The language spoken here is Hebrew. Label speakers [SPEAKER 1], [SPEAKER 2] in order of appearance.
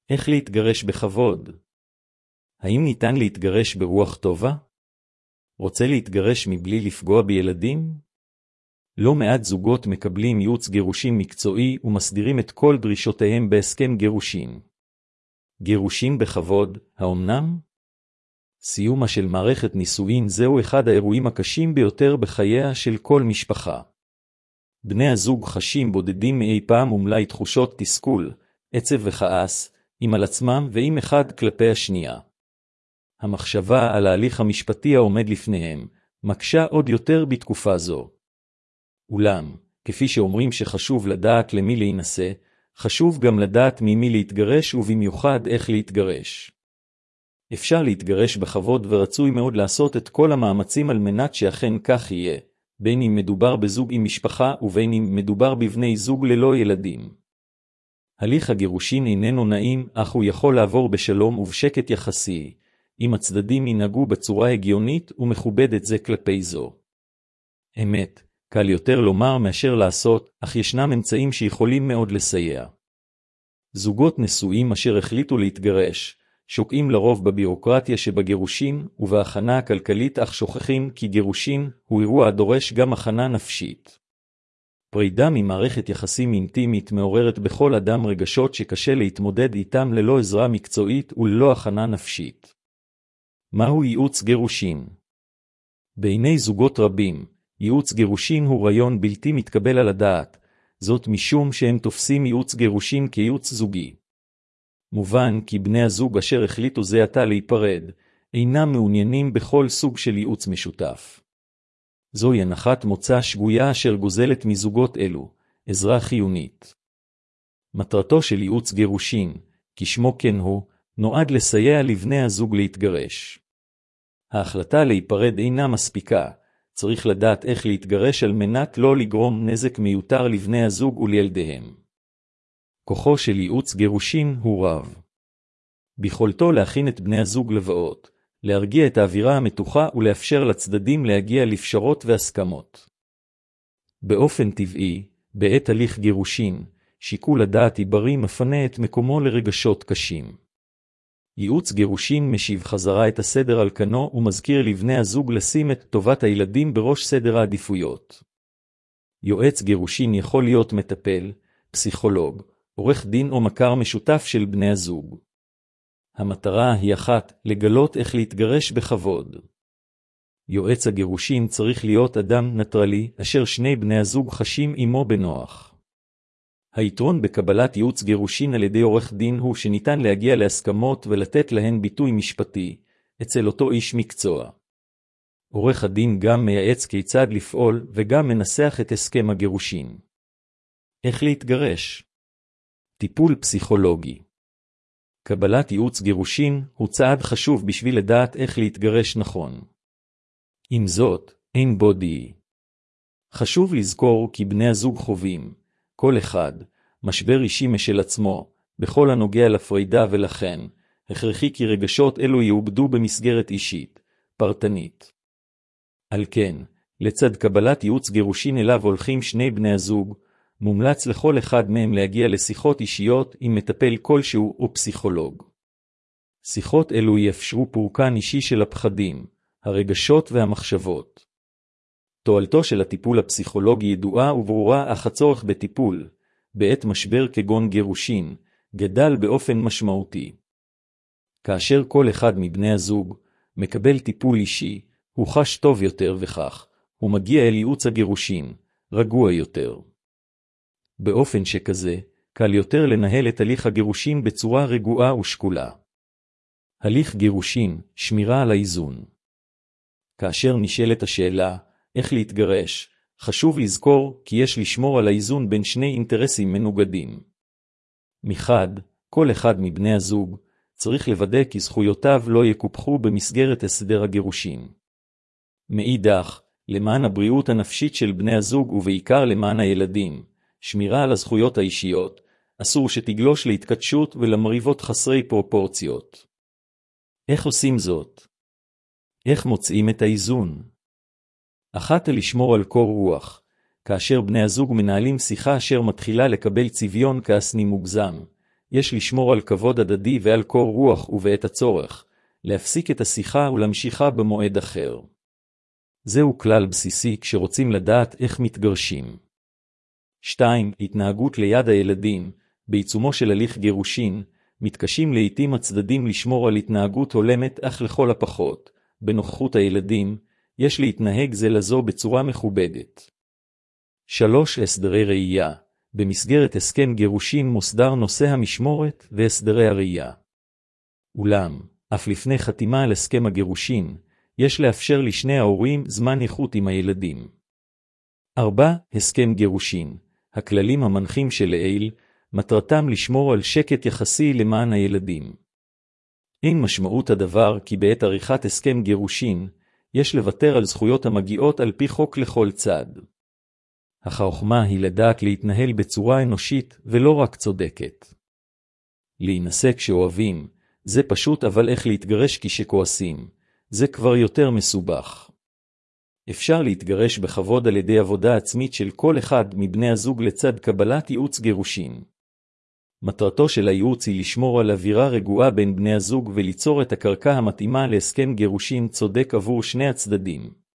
[SPEAKER 1] איך להתגרש בכבוד? האם ניתן להתגרש ברוח טובה? רוצה להתגרש מבלי לפגוע בילדים? לא מעט זוגות מקבלים ייעוץ גירושים מקצועי ומסדירים את כל דרישותיהם בהסכם גירושים. גירושים בכבוד, האומנם? סיומה של מערכת נישואין זהו אחד האירועים הקשים ביותר בחייה של כל משפחה. בני הזוג חשים בודדים מאי פעם ומלאי תחושות תסכול, עצב וכעס, אם על עצמם ואם אחד כלפי השנייה. המחשבה על ההליך המשפטי העומד לפניהם, מקשה עוד יותר בתקופה זו. אולם, כפי שאומרים שחשוב לדעת למי להינשא, חשוב גם לדעת ממי להתגרש ובמיוחד איך להתגרש. אפשר להתגרש בכבוד ורצוי מאוד לעשות את כל המאמצים על מנת שאכן כך יהיה, בין אם מדובר בזוג עם משפחה ובין אם מדובר בבני זוג ללא ילדים. הליך הגירושין איננו נעים, אך הוא יכול לעבור בשלום ובשקט יחסי, אם הצדדים ינהגו בצורה הגיונית ומכובדת זה כלפי זו. אמת, קל יותר לומר מאשר לעשות, אך ישנם אמצעים שיכולים מאוד לסייע. זוגות נשואים אשר החליטו להתגרש, שוקעים לרוב בבירוקרטיה שבגירושין ובהכנה הכלכלית, אך שוכחים כי גירושין הוא אירוע הדורש גם הכנה נפשית. פרידה ממערכת יחסים אינטימית מעוררת בכל אדם רגשות שקשה להתמודד איתם ללא עזרה מקצועית וללא הכנה נפשית. מהו ייעוץ גירושין? בעיני זוגות רבים, ייעוץ גירושין הוא רעיון בלתי מתקבל על הדעת, זאת משום שהם תופסים ייעוץ גירושין כייעוץ זוגי. מובן כי בני הזוג אשר החליטו זה עתה להיפרד, אינם מעוניינים בכל סוג של ייעוץ משותף. זוהי הנחת מוצא שגויה אשר גוזלת מזוגות אלו, עזרה חיונית. מטרתו של ייעוץ גירושין, כשמו כן הוא, נועד לסייע לבני הזוג להתגרש. ההחלטה להיפרד אינה מספיקה, צריך לדעת איך להתגרש על מנת לא לגרום נזק מיותר לבני הזוג ולילדיהם. כוחו של ייעוץ גירושין הוא רב. ביכולתו להכין את בני הזוג לבאות, להרגיע את האווירה המתוחה ולאפשר לצדדים להגיע לפשרות והסכמות. באופן טבעי, בעת הליך גירושין, שיקול הדעת עיברי מפנה את מקומו לרגשות קשים. ייעוץ גירושין משיב חזרה את הסדר על כנו ומזכיר לבני הזוג לשים את טובת הילדים בראש סדר העדיפויות. יועץ גירושין יכול להיות מטפל, פסיכולוג, עורך דין או מכר משותף של בני הזוג. המטרה היא אחת, לגלות איך להתגרש בכבוד. יועץ הגירושין צריך להיות אדם נטרלי, אשר שני בני הזוג חשים עמו בנוח. היתרון בקבלת ייעוץ גירושין על ידי עורך דין הוא שניתן להגיע להסכמות ולתת להן ביטוי משפטי, אצל אותו איש מקצוע. עורך הדין גם מייעץ כיצד לפעול וגם מנסח את הסכם הגירושין. איך להתגרש? טיפול פסיכולוגי. קבלת ייעוץ גירושין הוא צעד חשוב בשביל לדעת איך להתגרש נכון. עם זאת, אין בו די. חשוב לזכור כי בני הזוג חווים, כל אחד, משבר אישי משל עצמו, בכל הנוגע לפרידה ולכן, הכרחי כי רגשות אלו יעובדו במסגרת אישית, פרטנית. על כן, לצד קבלת ייעוץ גירושין אליו הולכים שני בני הזוג, מומלץ לכל אחד מהם להגיע לשיחות אישיות עם מטפל כלשהו או פסיכולוג. שיחות אלו יאפשרו פורקן אישי של הפחדים, הרגשות והמחשבות. תועלתו של הטיפול הפסיכולוגי ידועה וברורה, אך הצורך בטיפול, בעת משבר כגון גירושין, גדל באופן משמעותי. כאשר כל אחד מבני הזוג מקבל טיפול אישי, הוא חש טוב יותר וכך, הוא מגיע אל ייעוץ הגירושין, רגוע יותר. באופן שכזה, קל יותר לנהל את הליך הגירושין בצורה רגועה ושקולה. הליך גירושין, שמירה על האיזון. כאשר נשאלת השאלה, איך להתגרש, חשוב לזכור כי יש לשמור על האיזון בין שני אינטרסים מנוגדים. מחד, כל אחד מבני הזוג צריך לוודא כי זכויותיו לא יקופחו במסגרת הסדר הגירושין. מאידך, למען הבריאות הנפשית של בני הזוג ובעיקר למען הילדים, שמירה על הזכויות האישיות, אסור שתגלוש להתקדשות ולמריבות חסרי פרופורציות. איך עושים זאת? איך מוצאים את האיזון? אחת לשמור על קור רוח, כאשר בני הזוג מנהלים שיחה אשר מתחילה לקבל צביון כעסני מוגזם, יש לשמור על כבוד הדדי ועל קור רוח, ובעת הצורך, להפסיק את השיחה ולהמשיכה במועד אחר. זהו כלל בסיסי כשרוצים לדעת איך מתגרשים. 2. התנהגות ליד הילדים. בעיצומו של הליך גירושין, מתקשים לעתים הצדדים לשמור על התנהגות הולמת, אך לכל הפחות, בנוכחות הילדים, יש להתנהג זה לזו בצורה מכובדת. 3. הסדרי ראייה. במסגרת הסכם גירושין מוסדר נושא המשמורת והסדרי הראייה. אולם, אף לפני חתימה על הסכם הגירושין, יש לאפשר לשני ההורים זמן איכות עם הילדים. 4. הסכם גירושין. הכללים המנחים שלעיל, מטרתם לשמור על שקט יחסי למען הילדים. אין משמעות הדבר כי בעת עריכת הסכם גירושין, יש לוותר על זכויות המגיעות על פי חוק לכל צד. אך החוכמה היא לדעת להתנהל בצורה אנושית ולא רק צודקת. להינשא כשאוהבים, זה פשוט, אבל איך להתגרש כשכועסים, זה כבר יותר מסובך. אפשר להתגרש בכבוד על ידי עבודה עצמית של כל אחד מבני הזוג לצד קבלת ייעוץ גירושין. מטרתו של הייעוץ היא לשמור על אווירה רגועה בין בני הזוג וליצור את הקרקע המתאימה להסכם גירושין צודק עבור שני הצדדים.